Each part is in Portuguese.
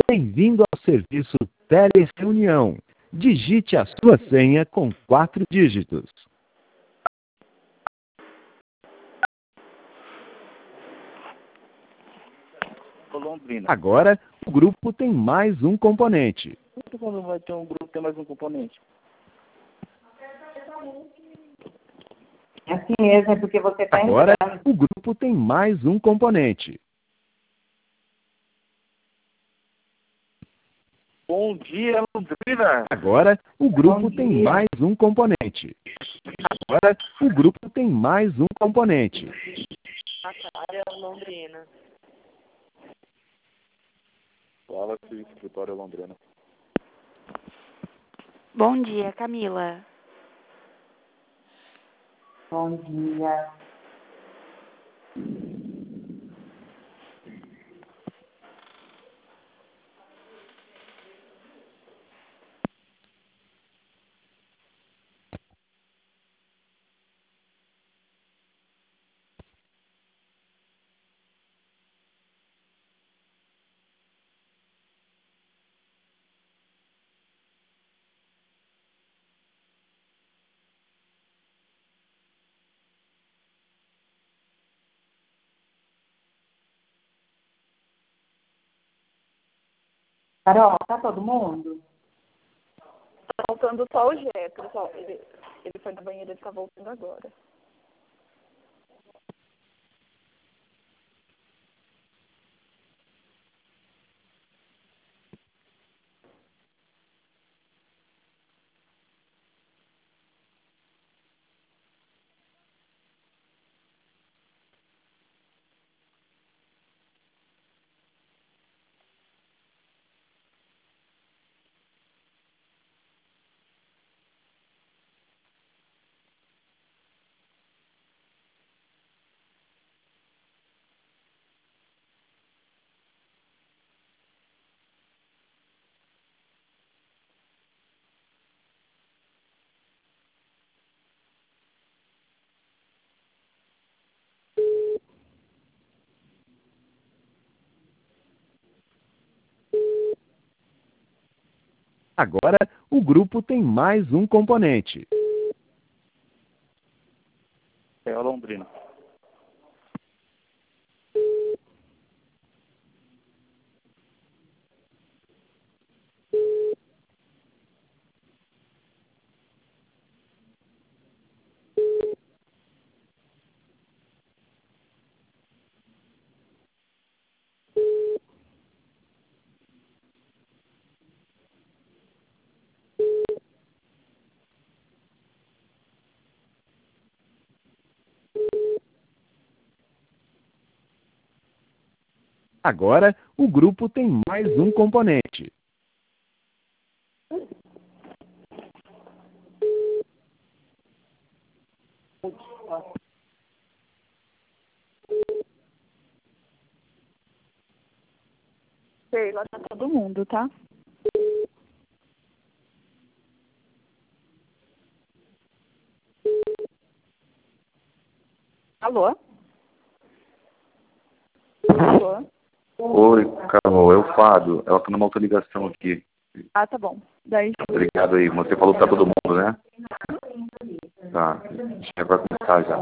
Bem-vindo ao serviço Telereunião. Digite a sua senha com 4 dígitos. Londrina. Agora, o grupo tem mais um componente. Quando vai ter um grupo, tem mais um componente. É assim mesmo, é porque você está Agora, entrando. o grupo tem mais um componente. Bom dia, Londrina. Agora, o grupo Bom tem dia. mais um componente. Agora, o grupo tem mais um componente. Área Londrina. Fala-se, escritório Londrina. Bom dia, Camila. Bom dia. Carol, tá todo mundo? Tá voltando só o Getro. Ele foi na banheira, ele tá voltando agora. Agora, o grupo tem mais um componente. É a Londrina. Agora, o grupo tem mais um componente. Sheila, tá todo mundo, tá? Alô? Alô? Oi, Carol, é o Fábio. Ela tá numa outra ligação aqui. Ah, tá bom. Daí, Obrigado aí. Você falou que tá todo mundo, né? Tá. A gente já vai começar já.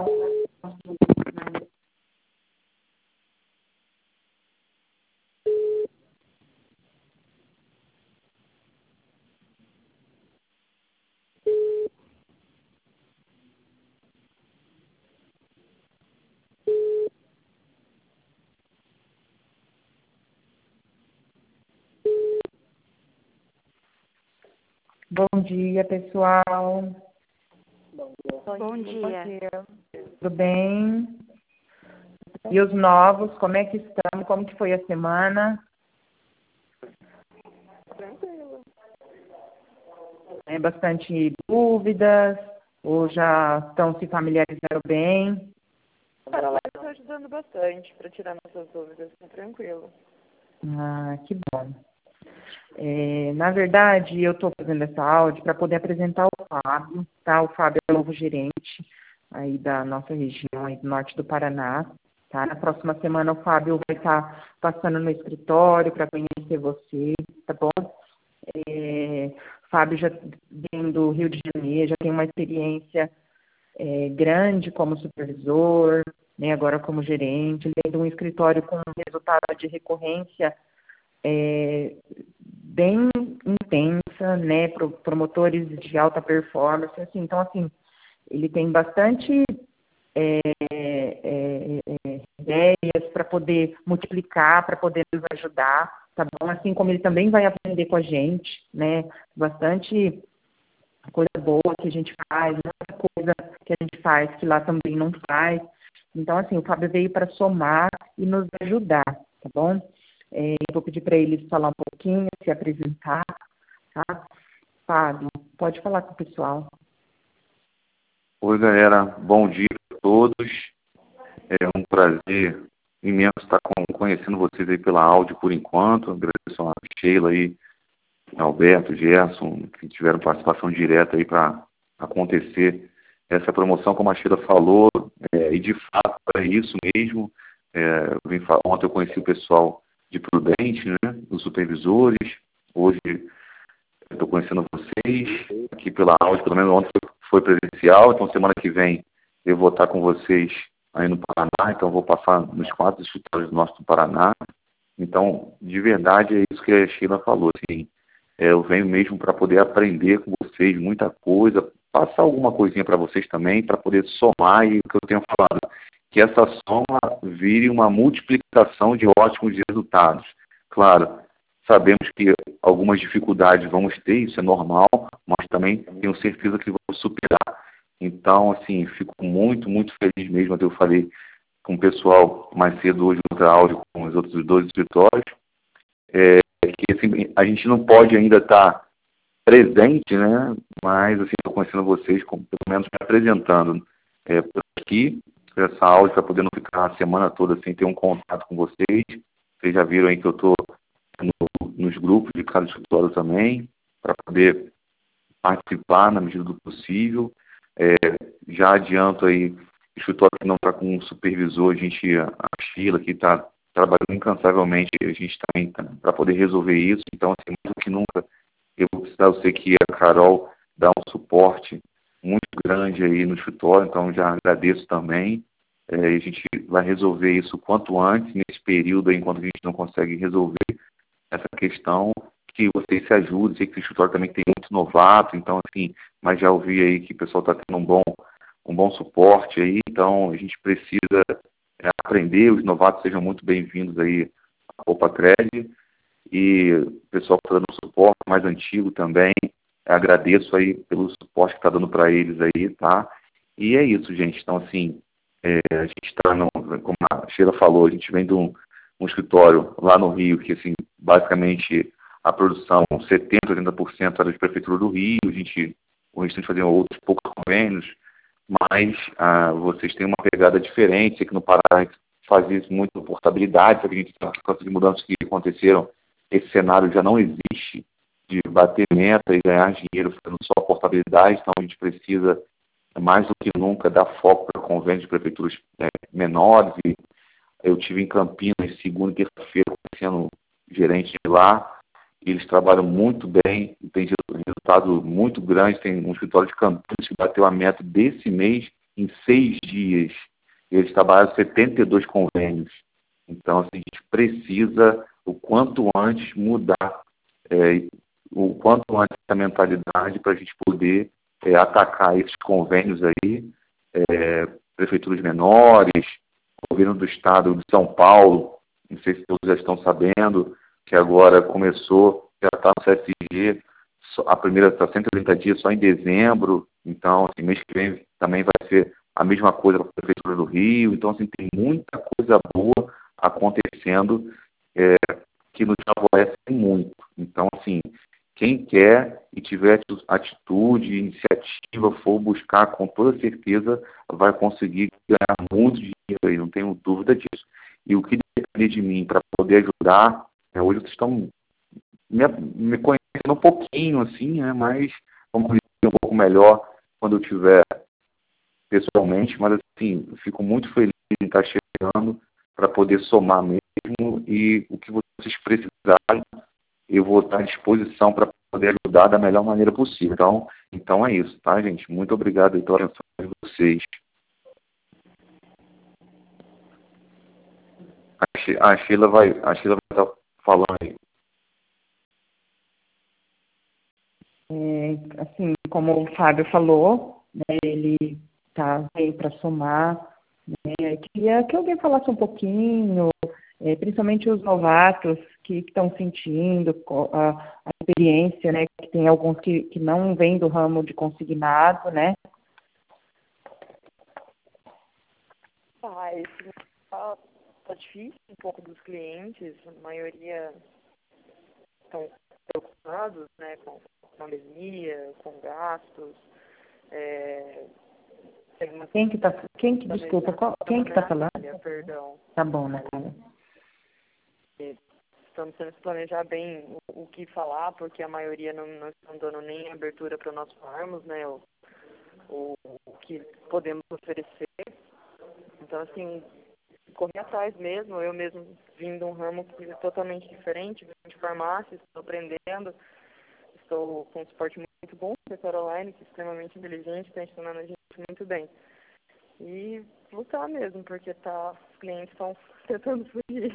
Bom dia, pessoal. Bom dia. Tudo bem? E os novos, como é que estão? Como que foi a semana? tranquilo. Tem bastante dúvidas? Ou já estão se familiarizando bem? Cara, lá eu tô ajudando bastante pra tirar nossas dúvidas, tá tranquilo. Ah, que bom. Na verdade, eu estou fazendo essa áudio para poder apresentar o Fábio, tá? O Fábio é o novo gerente aí da nossa região, aí do norte do Paraná. tá? Na próxima semana o Fábio vai estar passando no escritório para conhecer você, tá bom? O Fábio já vem do Rio de Janeiro, já tem uma experiência grande como supervisor, né, agora como gerente, ele vem de um escritório com resultado de recorrência bem intensa, né, promotores de alta performance, assim, então, assim, ele tem bastante ideias para poder multiplicar, para poder nos ajudar, tá bom? Assim como ele também vai aprender com a gente, né, bastante coisa boa que a gente faz, muita coisa que a gente faz que lá também não faz. Então, assim, o Fábio veio para somar e nos ajudar, tá bom? Vou pedir para ele falar um pouquinho, se apresentar, tá? Fábio, pode falar com o pessoal. Oi, galera. Bom dia a todos. É um prazer imenso estar conhecendo vocês aí pela áudio por enquanto. Agradeço a Sheila aí, Alberto, Gerson, que tiveram participação direta aí para acontecer essa promoção, como a Sheila falou, e de fato é isso mesmo. Ontem eu conheci o pessoal de Prudente, né, os supervisores. Hoje estou conhecendo vocês aqui pela áudio, pelo menos ontem foi presencial, então semana que vem eu vou estar com vocês aí no Paraná, então vou passar nos 4 escritórios do nosso Paraná. Então, de verdade, é isso que a Sheila falou, assim, eu venho mesmo para poder aprender com vocês muita coisa, passar alguma coisinha para vocês também, para poder somar, e o que eu tenho falado, que essa soma vire uma multiplicação de ótimos resultados. Claro, sabemos que algumas dificuldades vamos ter, isso é normal, mas também tenho certeza que vamos superar. Então, assim, fico muito, muito feliz mesmo, eu falei com o pessoal mais cedo hoje, outra áudio com os outros 2 escritórios, que assim, a gente não pode ainda estar presente, né? Mas, assim, estou conhecendo vocês, pelo menos me apresentando por aqui, essa áudio, para poder não ficar a semana toda sem ter um contato com vocês. Vocês já viram aí que eu estou nos grupos de cada escritório também, para poder participar na medida do possível. Já adianto aí, o escritório que não está com um supervisor, a Sheila, que está trabalhando incansavelmente, a gente também para poder resolver isso. Então, assim, mais do que nunca, eu sei que a Carol dá um suporte muito grande aí no escritório, então já agradeço também. A gente vai resolver isso quanto antes, nesse período aí, enquanto a gente não consegue resolver essa questão, que vocês se ajudem. Sei que o escritório também tem muito novato, então, assim, mas já ouvi aí que o pessoal está tendo um bom suporte aí, então a gente precisa aprender, os novatos sejam muito bem-vindos aí à Poupa Cred, e o pessoal que está dando suporte mais antigo também, agradeço aí pelo suporte que está dando para eles aí, tá? E é isso, gente. Então, assim, a gente está, como a Sheila falou, a gente vem de um escritório lá no Rio, que, assim, basicamente a produção, 70%, 80% era de Prefeitura do Rio, o restante fazia outros poucos convênios, mas vocês têm uma pegada diferente, sei que no Pará a gente fazia isso muito por portabilidade, só que a gente tem as de mudanças que aconteceram, esse cenário já não existe, de bater meta e ganhar dinheiro fazendo só portabilidade, então a gente precisa, mais do que nunca, dar foco para convênios de prefeituras menores. E eu tive em Campinas, segunda e terça-feira, conhecendo gerente de lá, e eles trabalham muito bem, tem resultado muito grande. Tem um escritório de Campinas que bateu a meta desse mês em 6 dias, e eles trabalham 72 convênios. Então, assim, a gente precisa, o quanto antes, mudar o quanto antes essa mentalidade para a gente poder atacar esses convênios aí, prefeituras menores, governo do estado de São Paulo, não sei se todos já estão sabendo, que agora começou, já está no CSG, a primeira está 130 dias só em dezembro, então, assim, mês que vem também vai ser a mesma coisa para a Prefeitura do Rio. Então, assim, tem muita coisa boa acontecendo que nos favorece muito. Então, assim, quem quer e tiver atitude, iniciativa, for buscar, com toda certeza, vai conseguir ganhar muito dinheiro aí, não tenho dúvida disso. E o que depende de mim para poder ajudar, hoje vocês estão me conhecendo um pouquinho, assim, né, mas vamos ver um pouco melhor quando eu tiver pessoalmente, mas, assim, fico muito feliz em estar chegando para poder somar mesmo, e o que vocês precisarem, eu vou estar à disposição para poder ajudar da melhor maneira possível. Então é isso, tá, gente? Muito obrigado aí pela atenção de vocês. A Sheila vai estar falando aí. Assim, como o Fábio falou, né, ele veio para somar, né, eu queria que alguém falasse um pouquinho, principalmente os novatos que estão sentindo a experiência, né, que tem alguns que não vêm do ramo de consignado, né? Tá difícil um pouco dos clientes, a maioria estão preocupados, né, com pandemia, com gastos. Desculpa, quem que está falando? Perdão. Tá bom, Natália. Estamos tendo que planejar bem o que falar, porque a maioria não estão dando nem abertura para nós falarmos, né, o que podemos oferecer. Então, assim, correr atrás mesmo. Eu mesmo vim de um ramo que é totalmente diferente, de farmácia, estou aprendendo, estou com um suporte muito bom da Caroline, que é extremamente inteligente, está ensinando a gente muito bem. E lutar mesmo, porque os clientes estão tentando fugir.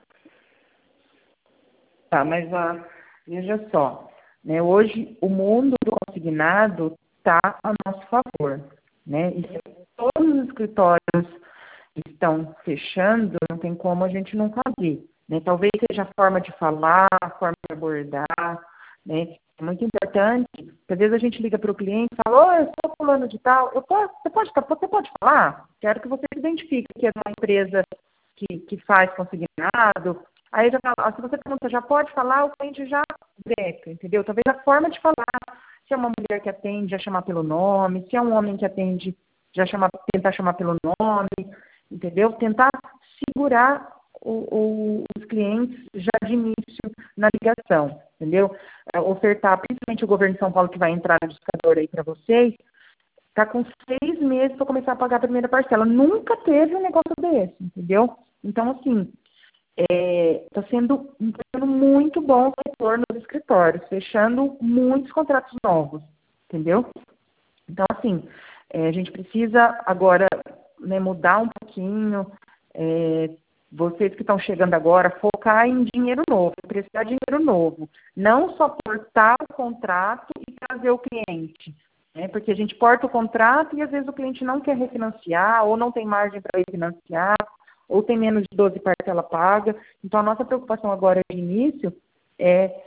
Tá, mas veja só, né, hoje o mundo do consignado está a nosso favor, né? E se todos os escritórios estão fechando, não tem como a gente não fazer, né? Talvez seja a forma de falar, a forma de abordar, né? É muito importante, porque às vezes a gente liga para o cliente e fala: "Oi, eu sou fulano de tal, você pode falar? Quero que você se identifique que é uma empresa que faz consignado." Aí já fala, se você pergunta, já pode falar, o cliente já breca, entendeu? Talvez a forma de falar, se é uma mulher que atende, já chamar pelo nome, se é um homem que atende, tentar chamar pelo nome, entendeu? Tentar segurar os clientes já de início na ligação, entendeu? Ofertar, principalmente o governo de São Paulo, que vai entrar no indicador aí para vocês, está com 6 meses para começar a pagar a primeira parcela. Nunca teve um negócio desse, entendeu? Então, assim, está sendo muito bom o retorno dos escritórios, fechando muitos contratos novos, entendeu? Então, assim, a gente precisa agora, né, mudar um pouquinho, vocês que estão chegando agora, focar em dinheiro novo, emprestar dinheiro novo, não só portar o contrato e trazer o cliente, né, porque a gente porta o contrato e às vezes o cliente não quer refinanciar ou não tem margem para refinanciar, ou tem menos de 12 parcela paga. Então, a nossa preocupação agora de início é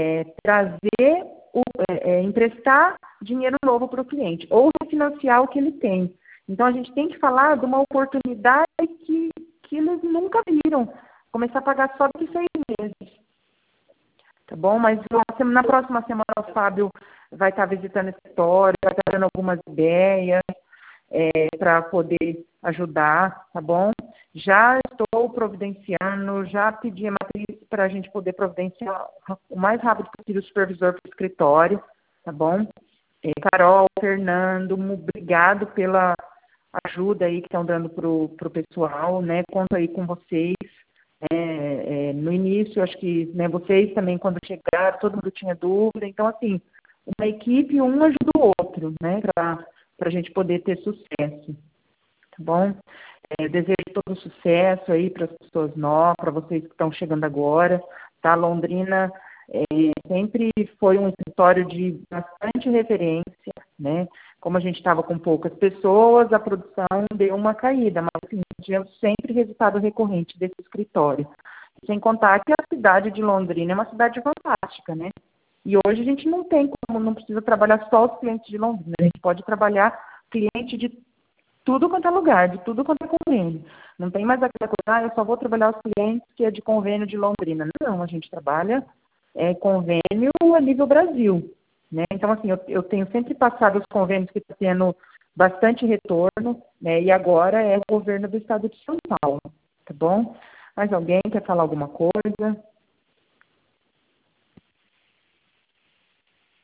emprestar dinheiro novo para o cliente, ou refinanciar o que ele tem. Então, a gente tem que falar de uma oportunidade que eles nunca viram, começar a pagar só de 6 meses. Tá bom? Mas na próxima semana o Fábio vai estar visitando esse escritório, vai estar dando algumas ideias para poder ajudar, tá bom? Já estou providenciando, já pedi a matriz para a gente poder providenciar o mais rápido possível o supervisor para o escritório, tá bom? Carol, Fernando, obrigado pela ajuda aí que estão dando para o pessoal, né? Conto aí com vocês. No início, acho que, né, vocês também, quando chegaram, todo mundo tinha dúvida. Então, assim, uma equipe, um ajuda o outro, né? Para a gente poder ter sucesso, tá bom? Desejo todo sucesso aí para as pessoas novas, para vocês que estão chegando agora, tá? Londrina sempre foi um escritório de bastante referência, né? Como a gente estava com poucas pessoas, a produção deu uma caída, mas assim, tivemos sempre resultado recorrente desse escritório. Sem contar que a cidade de Londrina é uma cidade fantástica, né? E hoje a gente não precisa trabalhar só os clientes de Londrina, a gente pode trabalhar cliente de tudo quanto é lugar, de tudo quanto é convênio. Não tem mais aquela coisa, eu só vou trabalhar os clientes que é de convênio de Londrina. Não, a gente trabalha convênio a nível Brasil, né? Então, assim, eu tenho sempre passado os convênios que estão tendo bastante retorno, né? E agora é o governo do estado de São Paulo, tá bom? Mais alguém quer falar alguma coisa?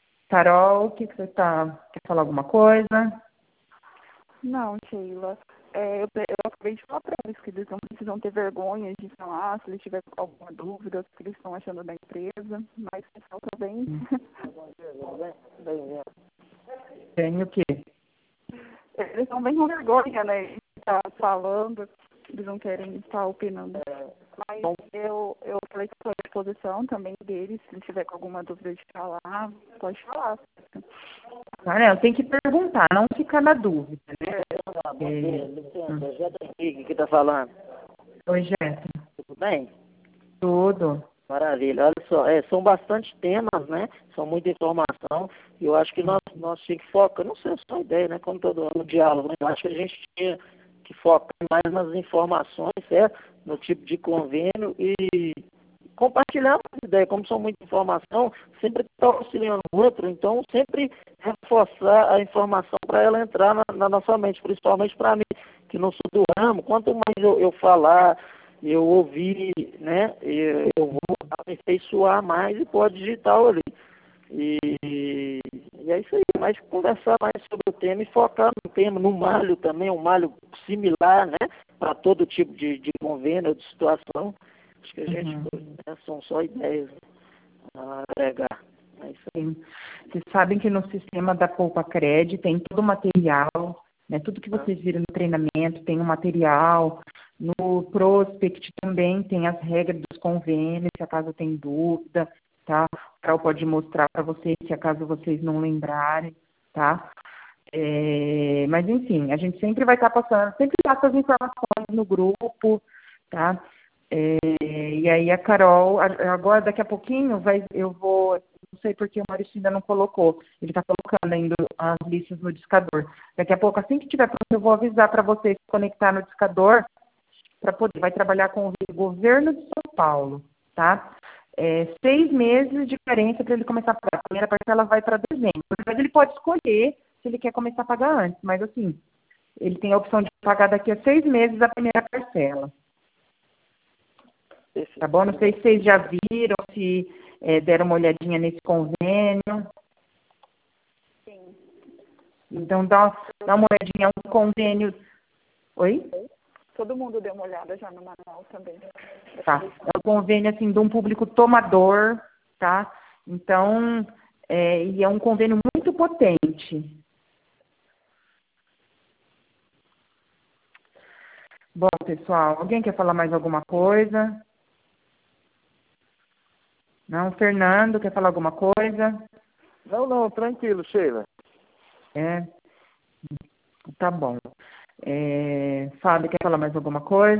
Carol, quer falar alguma coisa? Não, Sheila. eu acabei de falar para eles que eles não precisam ter vergonha de falar, se eles tiverem alguma dúvida, o que eles estão achando da empresa, mas o pessoal também. Tem o quê? Eles estão bem com vergonha, né? De estar falando, eles não querem estar opinando. Mas eu falei que estou à disposição também deles, se tiver com alguma dúvida de falar, pode falar. Não, tem que perguntar, não ficar na dúvida, né? Jeta Henrique que está falando. Oi, Jéssica. Tudo bem? Tudo. Maravilha. Olha só, são bastante temas, né? São muita informação. E eu acho que nós tínhamos que focar, não sei, é só ideia, né? Como todo no diálogo, né? Eu acho que a gente tinha que focar mais nas informações, certo? No tipo de convênio e compartilhar as ideias. Como são muita informação, sempre está auxiliando o outro, então sempre reforçar a informação para ela entrar na nossa mente, principalmente para mim, que não sou do ramo. Quanto mais eu falar, eu ouvir, né, eu vou aperfeiçoar mais e pode digitar ali. E é isso aí, mas conversar mais sobre o tema e focar no tema, no malho também, um malho similar, né, para todo tipo de convênio, de situação. Acho que a gente, né, são só ideias, né, a agregar. É isso aí. Sim. Vocês sabem que no sistema da Poupa Cred tem todo o material, né, tudo que vocês viram no treinamento tem um material, no Prospect também tem as regras dos convênios, se acaso tem dúvida, tá? O Carol pode mostrar para vocês, se acaso vocês não lembrarem, tá? Mas, enfim, a gente sempre vai estar passando, sempre passa as informações no grupo, tá? E aí a Carol, agora daqui a pouquinho, eu vou, não sei porque o Maurício ainda não colocou, ele está colocando ainda as listas no discador. Daqui a pouco, assim que tiver pronto, eu vou avisar para vocês se conectar no discador, para poder, vai trabalhar com o governo de São Paulo, tá? 6 meses de carência para ele começar a pagar. A primeira parcela vai para dezembro. Mas ele pode escolher se ele quer começar a pagar antes, mas assim, ele tem a opção de pagar daqui a 6 meses a primeira parcela. Tá bom? Não sei se vocês já viram, se deram uma olhadinha nesse convênio. Sim. Então, dá uma olhadinha, um convênio... Oi? Todo mundo deu uma olhada já no manual também. Tá. É um convênio, assim, de um público tomador, tá? Então, e é um convênio muito potente. Bom, pessoal, alguém quer falar mais alguma coisa? Não? Fernando, quer falar alguma coisa? Não, tranquilo, Sheila. Tá bom. Fábio, quer falar mais alguma coisa?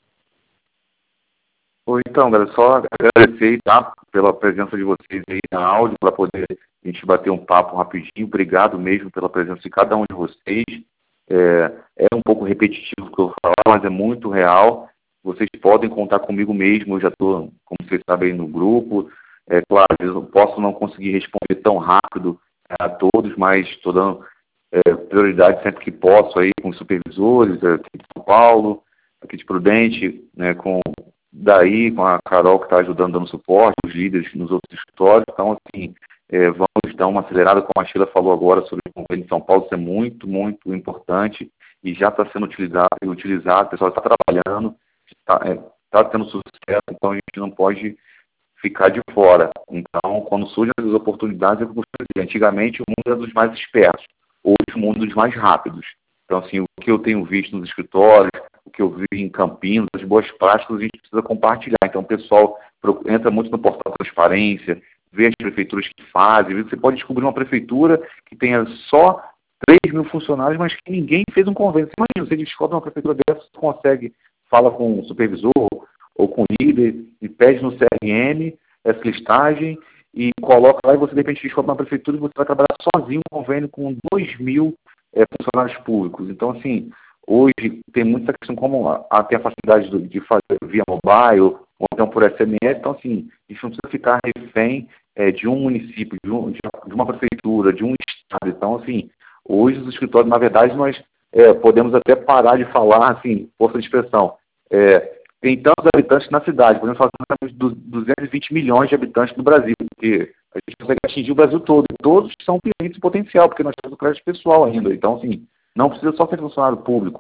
Então, galera, só agradecer, tá, pela presença de vocês aí na áudio, para poder a gente bater um papo rapidinho. Obrigado mesmo pela presença de cada um de vocês. É um pouco repetitivo o que eu vou falar, mas é muito real. Vocês podem contar comigo mesmo, eu já estou, como vocês sabem, no grupo. Claro, eu posso não conseguir responder tão rápido a todos, mas estou dando prioridade sempre que posso aí com os supervisores aqui de São Paulo, aqui de Prudente, né, com a Carol que está ajudando, dando suporte, os líderes nos outros escritórios. Então, assim, vamos dar uma acelerada, como a Sheila falou agora sobre o convênio de São Paulo, isso é muito, muito importante e já está sendo utilizado, o pessoal está trabalhando, está tendo sucesso, então a gente não pode ficar de fora. Então, quando surgem as oportunidades, eu costumo dizer, antigamente o mundo era dos mais espertos, hoje o mundo dos mais rápidos. Então, assim, o que eu tenho visto nos escritórios, o que eu vi em Campinas, as boas práticas, a gente precisa compartilhar. Então, o pessoal entra muito no portal Transparência, vê as prefeituras que fazem. Você pode descobrir uma prefeitura que tenha só 3 mil funcionários, mas que ninguém fez um convênio. Você imagina, você descobre uma prefeitura dessa, você consegue, fala com o supervisor ou com o líder e pede no CRM essa listagem e coloca lá e você, de repente, descobre uma prefeitura e você vai trabalhar sozinho um convênio com 2 mil funcionários públicos. Então, assim, hoje tem muita questão como tem a facilidade de fazer via mobile ou então por SMS. Então, assim, a gente não precisa ficar refém de um município, de uma prefeitura, de um estado. Então, assim, hoje os escritórios, na verdade, nós podemos até parar de falar, assim, força de expressão. Tem tantos habitantes na cidade, podemos falar de 220 milhões de habitantes no Brasil, porque a gente consegue atingir o Brasil todo. Todos são clientes em potencial, porque nós temos o crédito pessoal ainda. Então, assim, não precisa só ser funcionário público.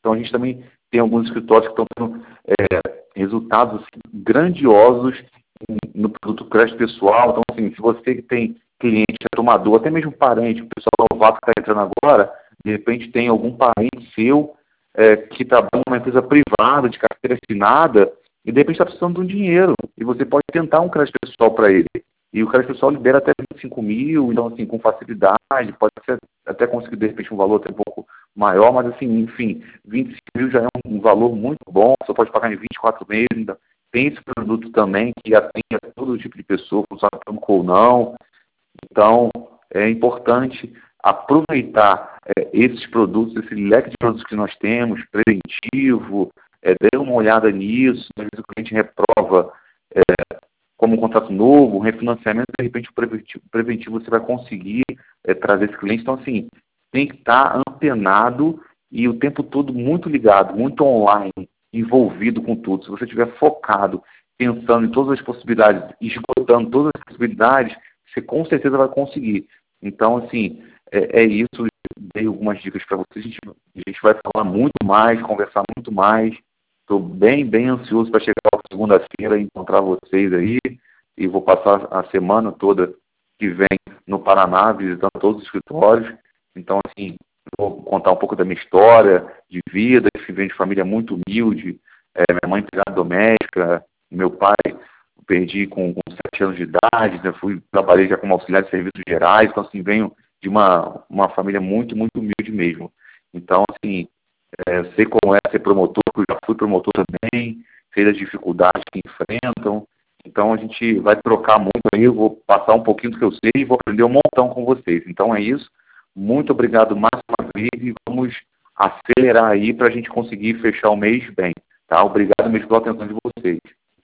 Então, a gente também tem alguns escritórios que estão tendo resultados assim, grandiosos no produto crédito pessoal. Então, assim, se você tem cliente, tomador, até mesmo parente, o pessoal novato que está entrando agora, de repente tem algum parente seu que trabalha numa empresa privada, de carteira assinada, e de repente está precisando de um dinheiro, e você pode tentar um crédito pessoal para ele. E o crédito pessoal libera até 25 mil, então, assim, com facilidade, pode ser, até conseguir, de repente, um valor até um pouco maior, mas, assim, enfim, 25 mil já é um valor muito bom, você pode pagar em 24 meses, ainda tem esse produto também, que atende a todo tipo de pessoa, usado ou não. Então, é importante aproveitar esses produtos, esse leque de produtos que nós temos, preventivo, dê uma olhada nisso, às vezes o cliente reprova como um contrato novo, um refinanciamento, de repente o preventivo você vai conseguir trazer esse cliente. Então, assim, tem que estar antenado e o tempo todo muito ligado, muito online, envolvido com tudo. Se você estiver focado, pensando em todas as possibilidades, esgotando todas as possibilidades, você com certeza vai conseguir. Então, assim, é isso. Dei algumas dicas para vocês. A gente vai falar muito mais, conversar muito mais. Estou bem, bem ansioso para chegar na segunda-feira e encontrar vocês aí. E vou passar a semana toda que vem no Paraná, visitando todos os escritórios. Então, assim, vou contar um pouco da minha história de vida, que vem de família muito humilde. Minha mãe empregada doméstica, meu pai perdi com 7 anos de idade, né? Trabalhei já como auxiliar de serviços gerais. Então, assim, venho de uma família muito, muito humilde mesmo. Então, assim, sei como é ser promotor, porque eu já fui promotor também, sei das dificuldades que enfrentam. Então, a gente vai trocar muito aí, eu vou passar um pouquinho do que eu sei e vou aprender um montão com vocês. Então, é isso. Muito obrigado mais uma vez e vamos acelerar aí para a gente conseguir fechar o mês bem. Tá? Obrigado mesmo pela atenção de vocês.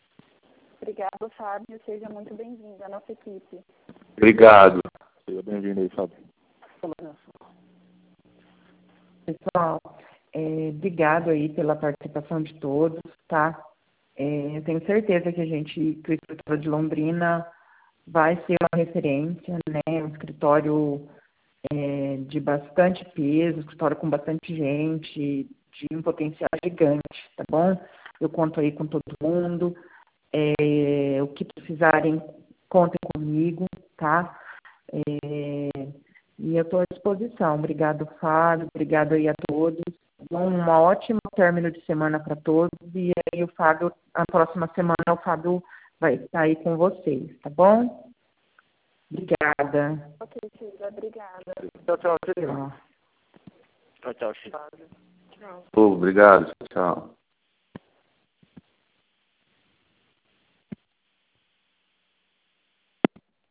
Obrigado, Fábio. Seja muito bem-vindo à nossa equipe. Obrigado. Seja bem-vindo aí, Fábio. Pessoal, obrigado aí pela participação de todos, tá? Eu tenho certeza que que o escritório de Londrina vai ser uma referência, né? Um escritório de bastante peso, um escritório com bastante gente, de um potencial gigante, tá bom? Eu conto aí com todo mundo. O que precisarem, contem comigo, tá? E eu estou à disposição. Obrigado, Fábio. Obrigado aí a todos. Uma ótima término de semana para todos. E aí a próxima semana o Fábio vai estar aí com vocês, tá bom? Obrigada. Ok, Sheila. Obrigada. Tchau, Sheila. Tchau, Chico. Obrigado. Tchau.